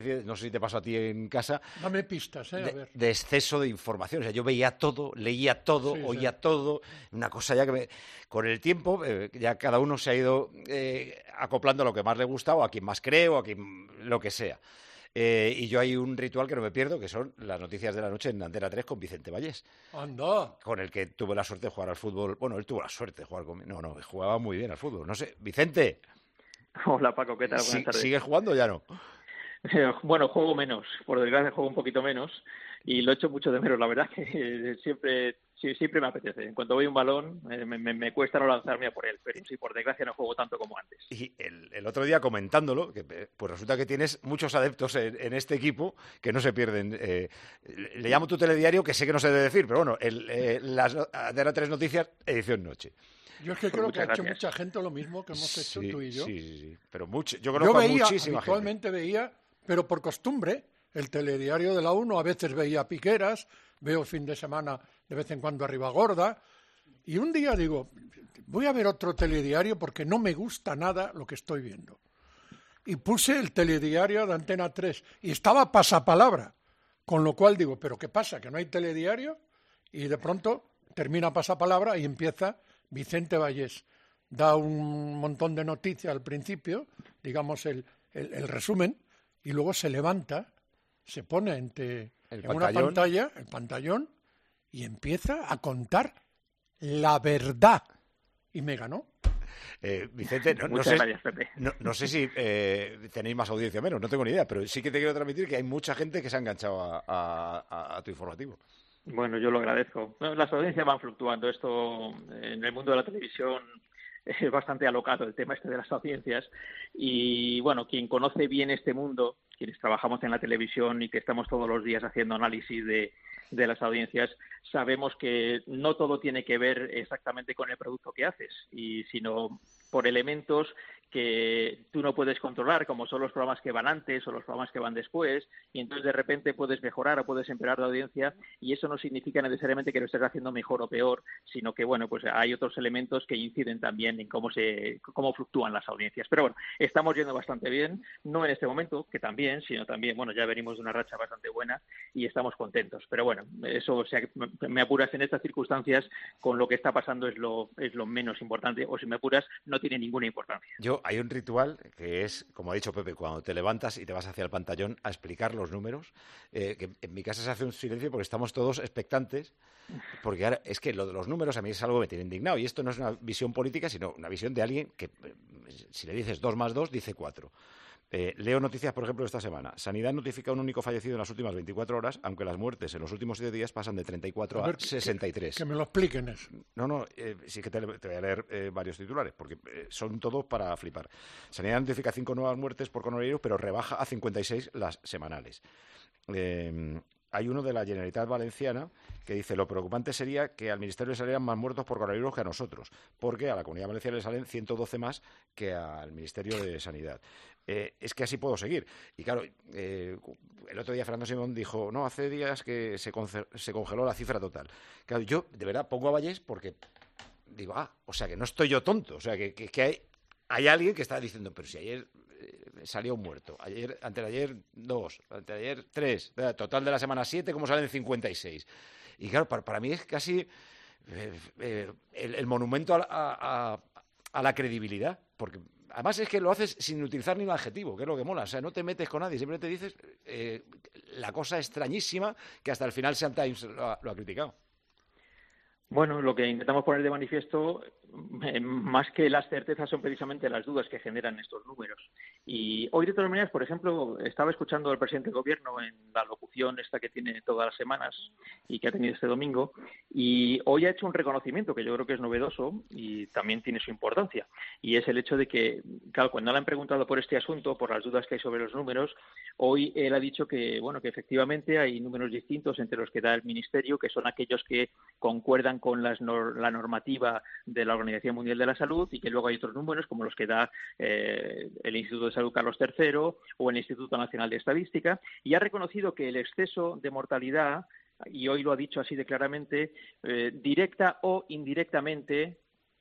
no sé si te pasó a ti en casa, Dame pistas, a ver. de exceso de información. O sea, yo veía todo, leía todo, Sí, oía sí. todo, una cosa ya que con el tiempo ya cada uno se ha ido acoplando a lo que más le gusta o a quien más cree o a quien lo que sea. Y yo hay un ritual que no me pierdo, que son las noticias de la noche en Antena 3 con Vicente Vallés, Anda. con el que tuve la suerte de jugar al fútbol. Bueno, él tuvo la suerte de jugar conmigo. No, jugaba muy bien al fútbol. No sé, Vicente, Hola Paco, ¿qué tal? Buenas tardes. ¿sigue jugando o ya no? Bueno, juego menos, por desgracia juego un poquito menos y lo echo mucho de menos, la verdad que siempre me apetece. En cuanto voy un balón, me cuesta no lanzarme a por él, pero sí, por desgracia no juego tanto como antes. Y el otro día comentándolo, que pues resulta que tienes muchos adeptos en este equipo que no se pierden. Le llamo tu telediario, que sé que no se debe decir, pero bueno, las Antena 3 Noticias, edición noche. Yo es que Pues creo que ha muchas hecho gracias. mucha gente lo mismo que hemos hecho tú y yo. Sí. Pero mucho, yo Yo conozco a veía, muchísima gente. habitualmente veía, pero por costumbre, el telediario de la 1, a veces veía Piqueras, veo fin de semana de vez en cuando Arribagorda, y un día digo, voy a ver otro telediario porque no me gusta nada lo que estoy viendo. Y puse el telediario de Antena 3 y estaba pasapalabra, con lo cual digo, ¿pero qué pasa? ¿Que no hay telediario? Y de pronto termina pasapalabra y empieza Vicente Vallés. Da un montón de noticias al principio, digamos el resumen, y luego se levanta, se pone en una pantalla, el pantallón, y empieza a contar la verdad. Y me ganó. Vicente, Muchas gracias, Pepe. No sé si tenéis más audiencia o menos, no tengo ni idea, pero sí que te quiero transmitir que hay mucha gente que se ha enganchado a tu informativo. Bueno, yo lo agradezco. Bueno, las audiencias van fluctuando. Esto en el mundo de la televisión es bastante alocado el tema este de las audiencias. Y bueno, quien conoce bien este mundo, quienes trabajamos en la televisión y que estamos todos los días haciendo análisis de las audiencias, sabemos que no todo tiene que ver exactamente con el producto que haces, sino por elementos que tú no puedes controlar, como son los programas que van antes o los programas que van después, y entonces de repente puedes mejorar o puedes empeorar la audiencia, y eso no significa necesariamente que lo estés haciendo mejor o peor, sino que bueno, pues hay otros elementos que inciden también en cómo fluctúan las audiencias. Pero bueno, estamos yendo bastante bien, no en este momento, que también, sino también, bueno, ya venimos de una racha bastante buena y estamos contentos. Pero bueno, eso, o sea, me apuras en estas circunstancias, con lo que está pasando es lo menos importante, o si me apuras, no tiene ninguna importancia. Hay un ritual que es, como ha dicho Pepe, cuando te levantas y te vas hacia el pantallón a explicar los números, que en mi casa se hace un silencio porque estamos todos expectantes, porque ahora es que lo de los números a mí es algo que me tiene indignado, y esto no es una visión política, sino una visión de alguien que, si le dices 2 más 2, dice 4. Leo noticias, por ejemplo, de esta semana. Sanidad notifica un único fallecido en las últimas 24 horas, aunque las muertes en los últimos 7 días pasan de 34 a 63. Que me lo expliquen eso. No, sí que te voy a leer varios titulares, porque son todos para flipar. Sanidad notifica 5 nuevas muertes por coronavirus, pero rebaja a 56 las semanales. Hay uno de la Generalitat Valenciana que dice: lo preocupante sería que al Ministerio le salieran más muertos por coronavirus que a nosotros, porque a la Comunidad Valenciana le salen 112 más que al Ministerio de Sanidad. Es que así puedo seguir. Y claro, el otro día Fernando Simón dijo, no, hace días que se congeló la cifra total. Claro, yo de verdad pongo a Vallés porque digo, o sea que no estoy yo tonto, o sea que hay alguien que está diciendo, pero si ayer salió un muerto, antes de ayer 2, antes de ayer 3, total de la semana 7, ¿cómo salen 56? Y claro, para mí es casi el monumento a la credibilidad, porque además es que lo haces sin utilizar ni un adjetivo, que es lo que mola. O sea, no te metes con nadie, siempre te dices la cosa extrañísima que hasta el final Sean Times lo ha criticado. Bueno, lo que intentamos poner de manifiesto, más que las certezas, son precisamente las dudas que generan estos números. Y hoy, de todas maneras, por ejemplo, estaba escuchando al presidente del Gobierno en la locución esta que tiene todas las semanas y que ha tenido este domingo, y hoy ha hecho un reconocimiento que yo creo que es novedoso y también tiene su importancia. Y es el hecho de que, claro, cuando le han preguntado por este asunto, por las dudas que hay sobre los números, hoy él ha dicho que, bueno, que efectivamente hay números distintos entre los que da el Ministerio, que son aquellos que concuerdan con la normativa de la Organización Mundial de la Salud, y que luego hay otros números como los que da el Instituto de Salud Carlos III o el Instituto Nacional de Estadística, y ha reconocido que el exceso de mortalidad, y hoy lo ha dicho así de claramente, directa o indirectamente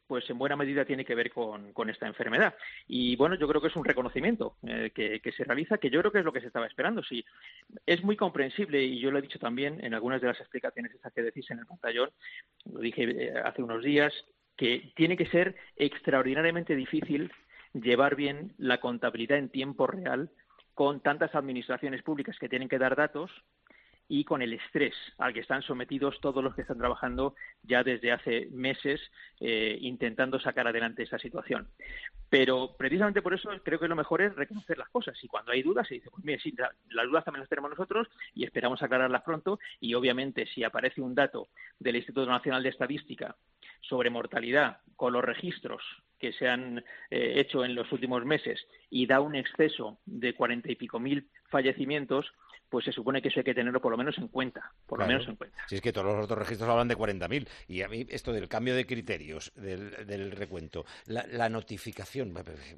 pues en buena medida tiene que ver con esta enfermedad. Y bueno, yo creo que es un reconocimiento que se realiza, que yo creo que es lo que se estaba esperando. Sí, es muy comprensible, y yo lo he dicho también en algunas de las explicaciones esas que decís en el pantallón, lo dije hace unos días, que tiene que ser extraordinariamente difícil llevar bien la contabilidad en tiempo real con tantas administraciones públicas que tienen que dar datos y con el estrés al que están sometidos todos los que están trabajando ya desde hace meses intentando sacar adelante esa situación. Pero precisamente por eso creo que lo mejor es reconocer las cosas, y cuando hay dudas se dice, pues mire, sí, las dudas también las tenemos nosotros y esperamos aclararlas pronto, y obviamente si aparece un dato del Instituto Nacional de Estadística sobre mortalidad con los registros que se han hecho en los últimos meses y da un exceso de 40 y pico mil fallecimientos, pues se supone que eso hay que tenerlo por lo menos en cuenta, Si es que todos los otros registros hablan de 40.000, y a mí esto del cambio de criterios del recuento, la notificación,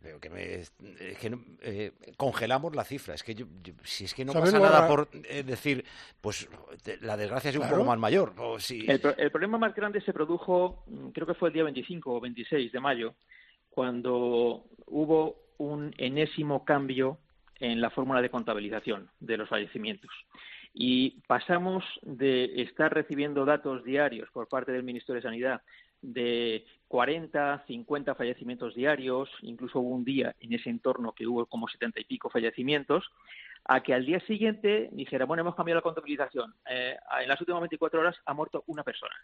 congelamos la cifra, es que si es que no pasa nada por decir, pues la desgracia es un poco más mayor. O si... el problema más grande se produjo, creo que fue el día 25 o 26 de mayo, cuando hubo un enésimo cambio en la fórmula de contabilización de los fallecimientos. Y pasamos de estar recibiendo datos diarios por parte del Ministerio de Sanidad de 40, 50 fallecimientos diarios, incluso hubo un día en ese entorno que hubo como 70 y pico fallecimientos, a que al día siguiente dijera, bueno, hemos cambiado la contabilización. En las últimas 24 horas ha muerto una persona.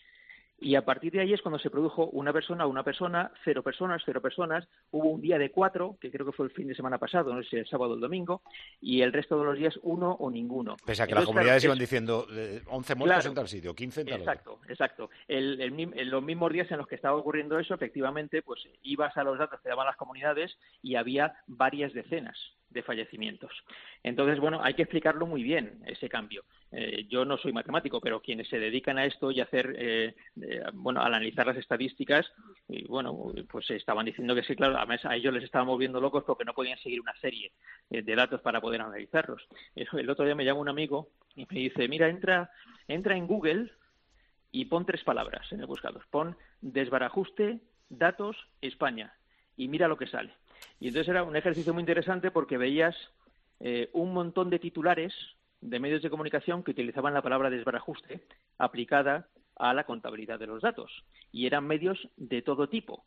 Y a partir de ahí es cuando se produjo una persona, 0 personas, hubo un día de 4, que creo que fue el fin de semana pasado, no sé si el sábado o el domingo, y el resto de los días 1 o ninguno. Pese a que las comunidades iban diciendo 11 muertos en tal sitio, 15 en tal otro. Exacto. Los mismos días en los que estaba ocurriendo eso, efectivamente, pues ibas a los datos que daban las comunidades y había varias decenas de fallecimientos. Entonces, bueno, hay que explicarlo muy bien, ese cambio. Yo no soy matemático, pero quienes se dedican a esto y a hacer, a analizar las estadísticas, y bueno, pues estaban diciendo que sí, claro, además a ellos les estábamos viendo locos porque no podían seguir una serie de datos para poder analizarlos. El otro día me llama un amigo y me dice, mira, entra en Google y pon 3 palabras en el buscador. Pon desbarajuste, datos, España, y mira lo que sale. Y entonces era un ejercicio muy interesante porque veías un montón de titulares de medios de comunicación que utilizaban la palabra desbarajuste aplicada a la contabilidad de los datos. Y eran medios de todo tipo.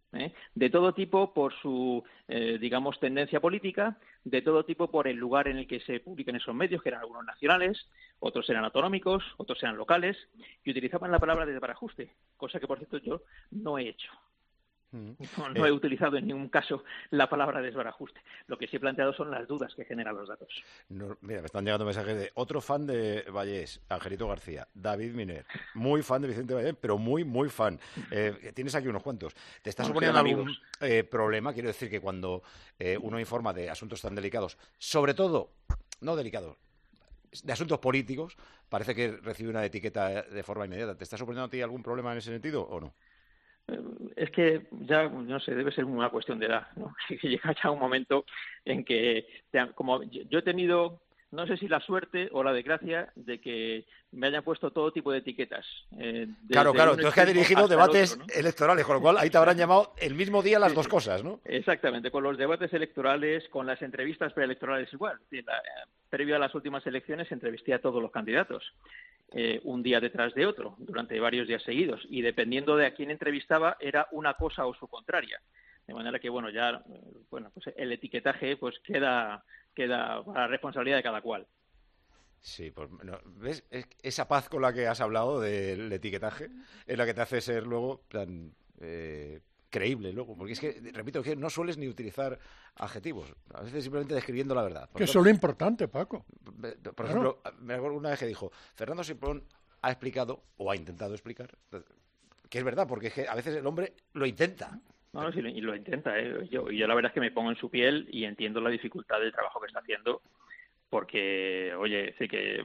De todo tipo por su, tendencia política, de todo tipo por el lugar en el que se publican esos medios, que eran algunos nacionales, otros eran autonómicos, otros eran locales, y utilizaban la palabra desbarajuste, cosa que, por cierto, yo no he hecho. No he utilizado en ningún caso la palabra desbarajuste. Lo que sí he planteado son las dudas que generan los datos. Mira, me están llegando mensajes de otro fan de Vallés, Angelito García, David Miner, muy fan de Vicente Vallés, pero muy, muy fan. Tienes aquí unos cuantos. ¿Te está suponiendo algún problema? Quiero decir que cuando uno informa de asuntos tan delicados, sobre todo, no delicados, de asuntos políticos, parece que recibe una etiqueta de forma inmediata. ¿Te está suponiendo a ti algún problema en ese sentido o no? Es que ya, no sé, debe ser una cuestión de edad, ¿no? Que llega ya un momento en que, como yo he tenido, no sé si la suerte o la desgracia de que me hayan puesto todo tipo de etiquetas. Claro, tú es que has dirigido debates electorales, con lo cual ahí te habrán llamado el mismo día las dos cosas, ¿no? Exactamente, con los debates electorales, con las entrevistas preelectorales igual. Previo a las últimas elecciones entrevisté a todos los candidatos. Un día detrás de otro, durante varios días seguidos, y dependiendo de a quién entrevistaba, era una cosa o su contraria. De manera que, pues el etiquetaje pues queda a la responsabilidad de cada cual. Sí, pues ¿ves? Esa paz con la que has hablado del etiquetaje es la que te hace ser luego tan creíble luego, porque es que, repito, que no sueles ni utilizar adjetivos, a veces simplemente describiendo la verdad. Que eso es lo importante, Paco. Por ejemplo, me acuerdo una vez que dijo, Fernando Simón ha explicado, o ha intentado explicar, que es verdad, porque es que a veces el hombre lo intenta. No, sí, y lo intenta. Yo la verdad es que me pongo en su piel y entiendo la dificultad del trabajo que está haciendo, porque, oye, sé que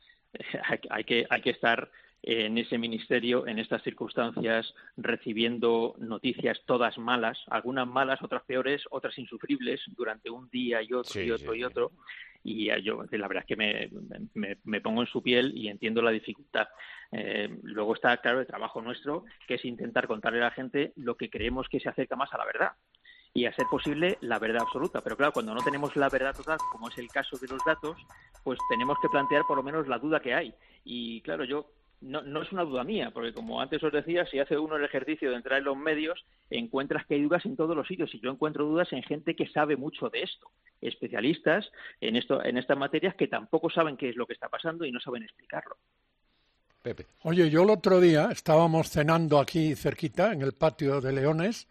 hay que estar en ese ministerio, en estas circunstancias, recibiendo noticias todas malas, algunas malas, otras peores, otras insufribles, durante un día y otro, y otro. y yo la verdad es que me pongo en su piel y entiendo la dificultad. Luego está, claro, el trabajo nuestro, que es intentar contarle a la gente lo que creemos que se acerca más a la verdad y, a ser posible, la verdad absoluta. Pero claro, cuando no tenemos la verdad total, como es el caso de los datos, pues tenemos que plantear por lo menos la duda que hay. Y claro, no es una duda mía, porque como antes os decía, si hace uno el ejercicio de entrar en los medios, encuentras que hay dudas en todos los sitios, y yo encuentro dudas en gente que sabe mucho de esto, especialistas en estas materias, que tampoco saben qué es lo que está pasando y no saben explicarlo. Pepe. Oye, yo el otro día estábamos cenando aquí cerquita, en el patio de Leones,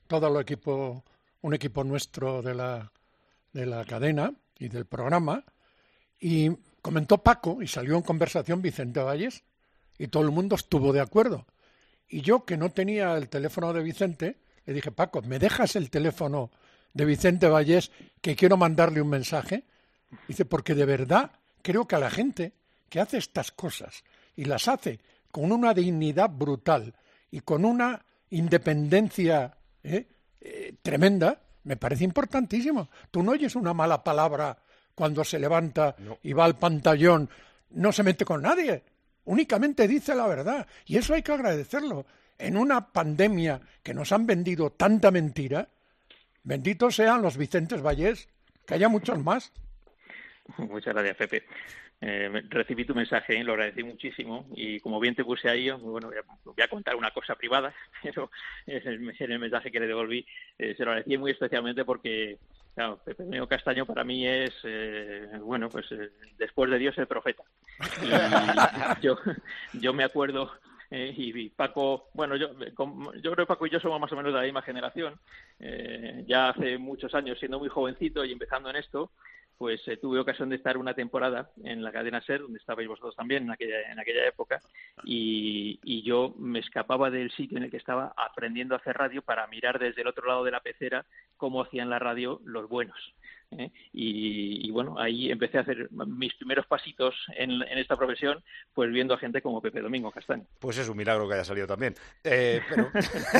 un equipo nuestro de la cadena y del programa, y comentó Paco, y salió en conversación Vicente Vallés, y todo el mundo estuvo de acuerdo. Y yo, que no tenía el teléfono de Vicente, le dije: Paco, ¿me dejas el teléfono de Vicente Vallés, que quiero mandarle un mensaje? Dice: porque de verdad creo que a la gente que hace estas cosas, y las hace con una dignidad brutal y con una independencia tremenda, me parece importantísimo. Tú no oyes una mala palabra cuando se levanta y va al pantallón, no se mete con nadie, únicamente dice la verdad, y eso hay que agradecerlo. En una pandemia que nos han vendido tanta mentira, benditos sean los Vicentes Vallés, que haya muchos más. Muchas gracias, Pepe. Recibí tu mensaje, lo agradecí muchísimo, y como bien te puse ahí, bueno, voy a contar una cosa privada, pero en el mensaje que le devolví se lo agradecí muy especialmente porque, claro, Pepe Domingo Castaño para mí es, después de Dios, el profeta. Y yo me acuerdo, y Paco, bueno, yo creo que Paco y yo somos más o menos de la misma generación, ya hace muchos años, siendo muy jovencito y empezando en esto, pues tuve ocasión de estar una temporada en la cadena SER, donde estabais vosotros también en aquella época, y yo me escapaba del sitio en el que estaba aprendiendo a hacer radio para mirar desde el otro lado de la pecera cómo hacían la radio los buenos. Y bueno, ahí empecé a hacer mis primeros pasitos en esta profesión, pues viendo a gente como Pepe Domingo Castaño. Pues es un milagro que haya salido también. Pero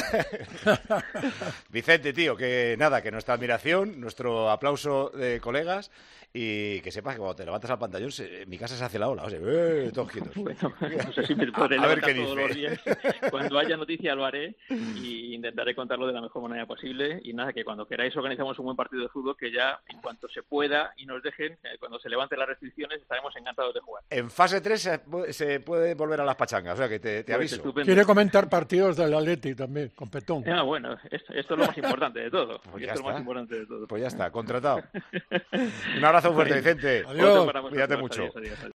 Vicente, tío, que nada, que nuestra admiración, nuestro aplauso de colegas, y que sepas que cuando te levantas al pantallón, en mi casa se hace la ola, o sea, todos quietos. Bueno, no sé si me podré levantar todos los días. Cuando haya noticia lo haré y intentaré contarlo de la mejor manera posible. Y nada, que cuando queráis organizamos un buen partido de fútbol, que ya en cuanto se pueda y nos dejen, cuando se levanten las restricciones, estaremos encantados de jugar. En fase 3 se puede volver a las pachangas, o sea que te aviso. Estupendo. Quiere comentar partidos del Atleti también, con Petón. Bueno, esto es lo más importante de todo. Pues esto es lo más importante de todo. Pues ya está, contratado. Un abrazo fuerte, Vicente. Adiós. Cuídate mucho. Adiós.